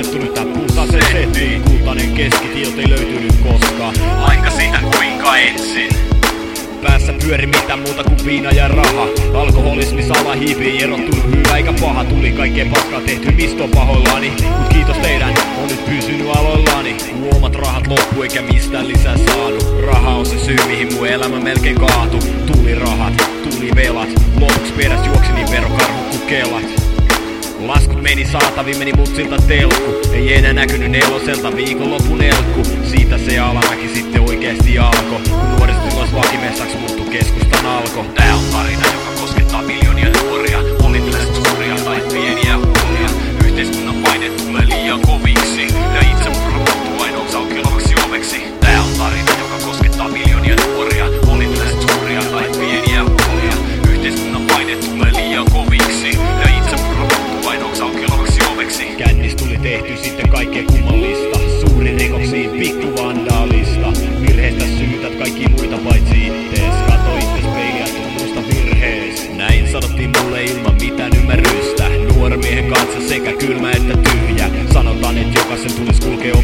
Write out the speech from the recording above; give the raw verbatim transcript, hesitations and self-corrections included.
Laskettu nyt tää puhtaaseen settiin. Kultainen keskitiot ei löytynyt koskaan. Aika sitä kuinka ensin. Päässä pyöri mitä muuta kuin viina ja raha. Alkoholismi sala hiipii, erottunut hyvä eikä paha. Tuli kaikkeen paskaa tehty, mistä on pahoillani. Mut kiitos teidän, on nyt pysynyt aloillani. Kun omat rahat loppu eikä mistään lisää saanut. Raha on se syy mihin mun elämä melkein kaatu. Tuli rahat, tuli velat. Lopuks peräs juoksi niin verokarhut ku kelat. Laskut meni saataviin, meni mutsilta telkku. Ei enää näkynyt neloselta viikonlopun elkku. Siitä se alamäki sitten oikeesti alko. Kun nuorisotilas vakimestaksi muuttu keskustan alko. Tää on tarina, joka koskettaa miljoonia nuoria. Poliittiset suuria tai pieniä huolia. Yhteiskunnan paine tulee liian koviksi. Ja itsemurha muuttuu ainoaksi aukiolovaksi oveksi. Tää on tarina, joka koskettaa miljoonia nuoria. Poliittiset suuria tai pieniä huolia. Yhteiskunnan paine tulee liian koviksi. Ja itsemurha muuttuu ainoaksi aukiolovaksi oveksi. Kännis tuli tehty sitten kaikkea kummallista. Suuri rikoksiin pikku vandaalista. Virheestä syytät kaikki muita paitsi ittees. Kato itses peiliä, tunnusta virhees. Näin sanottiin mulle ilman mitään ymmärrystä. Nuoren miehen kanssa sekä kylmä että tyhjä. Sanotaan et jokaisen tulis kulkea